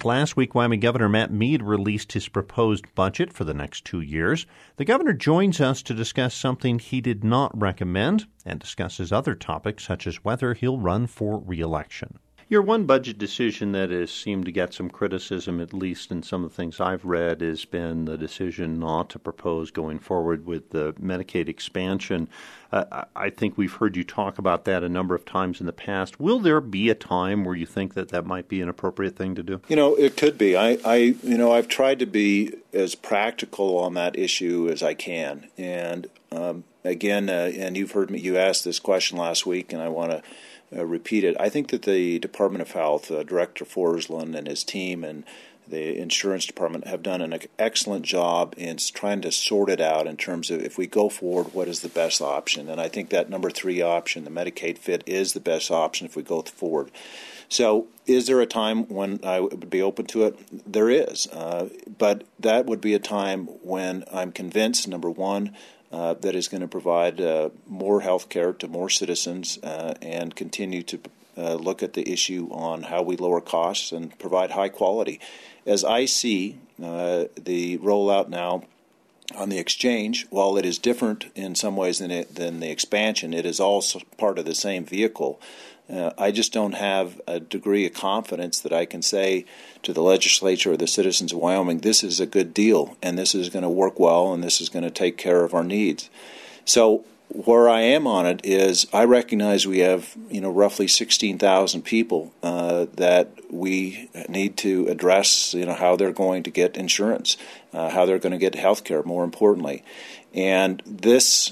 Last week, Wyoming Governor Matt Mead released his proposed budget for the next 2 years. The governor joins us to discuss something he did not recommend and discusses other topics such as whether he'll run for re-election. Your one budget decision that has seemed to get some criticism, at least in some of the things I've read, has been the decision not to propose going forward with the Medicaid expansion. I think we've heard you talk about that a number of times in the past. Will there be a time where you think that might be an appropriate thing to do? It could be. I've tried to be as practical on that issue as I can. And again, and you've heard me. You asked this question last week, and I want to repeat it. I think that the Department of Health, Director Forsland and his team and the insurance department have done an excellent job in trying to sort it out in terms of if we go forward, what is the best option. And I think that number 3 option, the Medicaid fit, is the best option if we go forward. So is there a time when I would be open to it? There is. But that would be a time when I'm convinced, number one, that is going to provide more health care to more citizens and continue to look at the issue on how we lower costs and provide high quality. As I see the rollout now on the exchange, while it is different in some ways than the expansion, it is also part of the same vehicle. I just don't have a degree of confidence that I can say to the legislature or the citizens of Wyoming, this is a good deal, and this is going to work well, and this is going to take care of our needs. So where I am on it is I recognize we have, roughly 16,000 people that we need to address, how they're going to get insurance, how they're going to get health care, more importantly. And this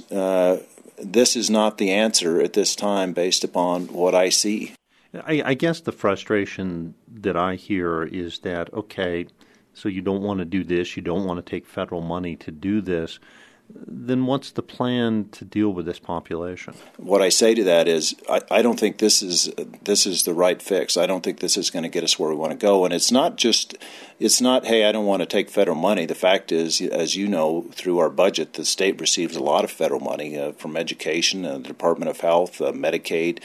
is not the answer at this time based upon what I see. I guess the frustration that I hear is that, okay, so you don't want to do this, you don't want to take federal money to do this, then what's the plan to deal with this population? What I say to that is I don't think this is the right fix. I don't think this is going to get us where we want to go. And it's not, hey, I don't want to take federal money. The fact is, as you know, through our budget, the state receives a lot of federal money from education, the Department of Health, Medicaid.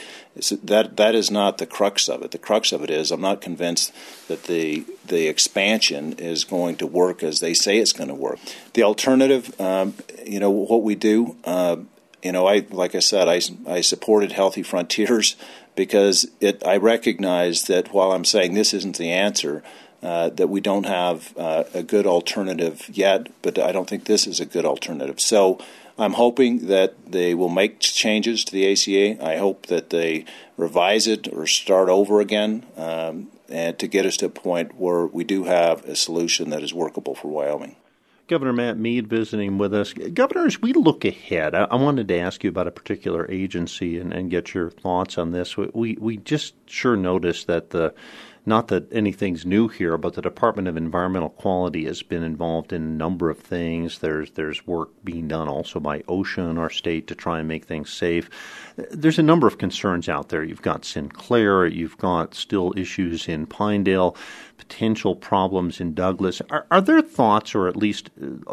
That is not the crux of it. The crux of it is I'm not convinced that the expansion is going to work as they say it's going to work. The alternative, what we do, like I said, I supported Healthy Frontiers because I recognize that while I'm saying this isn't the answer, that we don't have a good alternative yet, but I don't think this is a good alternative. So I'm hoping that they will make changes to the ACA. I hope that they revise it or start over again and to get us to a point where we do have a solution that is workable for Wyoming. Governor Matt Mead visiting with us. Governor, as we look ahead, I wanted to ask you about a particular agency and get your thoughts on this. We just sure noticed that not that anything's new here, but the Department of Environmental Quality has been involved in a number of things. There's work being done also by OSHA in our state to try and make things safe. There's a number of concerns out there. You've got Sinclair, you've got still issues in Pinedale, potential problems in Douglas. Are there thoughts, or at least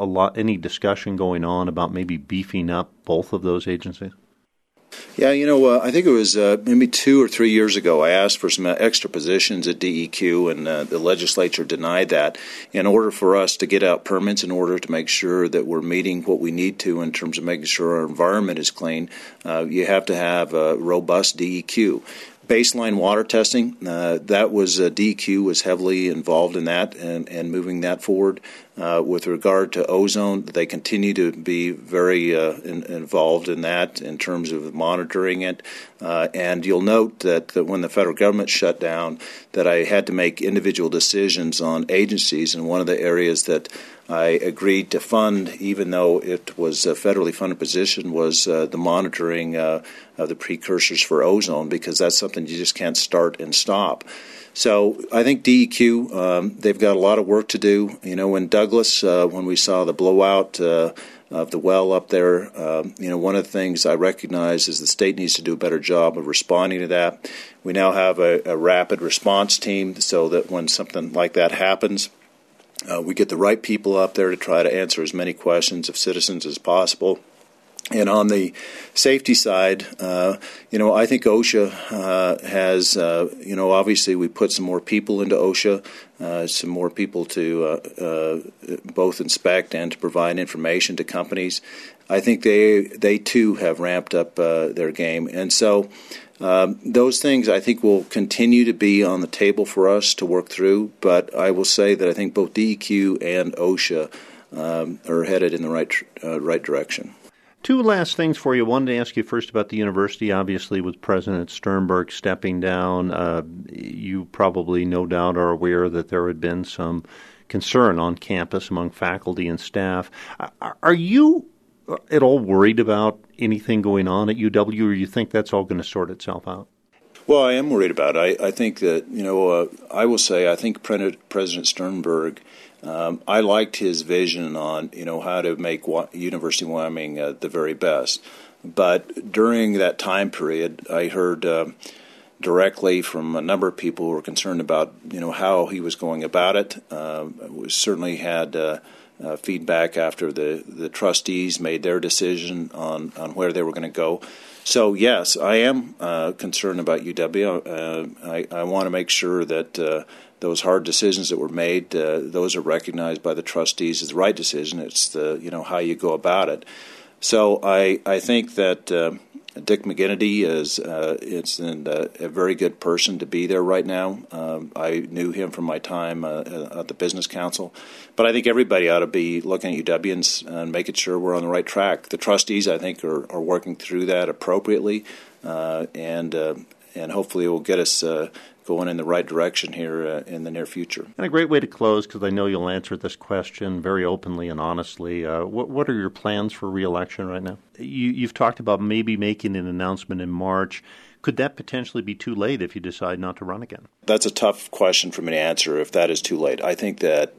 any discussion going on about maybe beefing up both of those agencies? Yeah, I think it was maybe 2 or 3 years ago I asked for some extra positions at DEQ, and the legislature denied that in order for us to get out permits, in order to make sure that we're meeting what we need to in terms of making sure our environment is clean. You have to have a robust DEQ. Baseline water testing, that was DEQ was heavily involved in that and moving that forward. With regard to ozone, they continue to be very involved in that in terms of monitoring it. And you'll note that when the federal government shut down, that I had to make individual decisions on agencies, and one of the areas that I agreed to fund, even though it was a federally funded position, was the monitoring of the precursors for ozone, because that's something you just can't start and stop. So I think DEQ, they've got a lot of work to do. In Douglas, when we saw the blowout of the well up there, one of the things I recognize is the state needs to do a better job of responding to that. We now have a rapid response team so that when something like that happens, we get the right people up there to try to answer as many questions of citizens as possible. And on the safety side, I think OSHA has, obviously we put some more people into OSHA, some more people to both inspect and to provide information to companies. I think they too have ramped up their game. And so those things I think will continue to be on the table for us to work through. But I will say that I think both DEQ and OSHA are headed in the right direction. Two last things for you. I wanted to ask you first about the university. Obviously, with President Sternberg stepping down, you probably no doubt are aware that there had been some concern on campus among faculty and staff. Are you at all worried about anything going on at UW, or you think that's all going to sort itself out? Well, I am worried about it. I think that, I will say I think President Sternberg, I liked his vision on, how to make University of Wyoming the very best. But during that time period, I heard directly from a number of people who were concerned about, how he was going about it. We certainly had feedback after the trustees made their decision on where they were going to go. So, yes, I am concerned about UW. I want to make sure that those hard decisions that were made, those are recognized by the trustees as the right decision. It's how you go about it. So I think that Dick McGinnity is a very good person to be there right now. I knew him from my time at the Business Council. But I think everybody ought to be looking at UW and making sure we're on the right track. The trustees, I think, are working through that appropriately, and hopefully it will get us going in the right direction here in the near future. And a great way to close, because I know you'll answer this question very openly and honestly. What are your plans for re-election right now? You've talked about maybe making an announcement in March. Could that potentially be too late if you decide not to run again? That's a tough question for me to answer if that is too late. I think that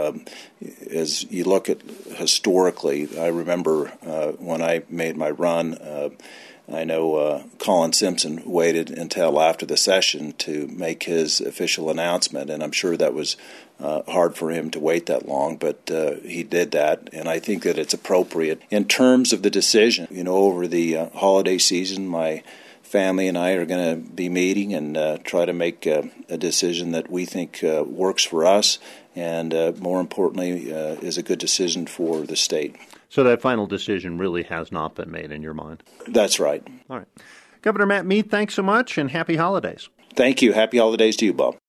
as you look at historically, I remember when I made my run, I know Colin Simpson waited until after the session to make his official announcement, and I'm sure that was hard for him to wait that long, but he did that, and I think that it's appropriate. In terms of the decision, over the holiday season, my family and I are going to be meeting and try to make a decision that we think works for us and, more importantly, is a good decision for the state. So that final decision really has not been made in your mind? That's right. All right. Governor Matt Mead, thanks so much, and happy holidays. Thank you. Happy holidays to you, Bob.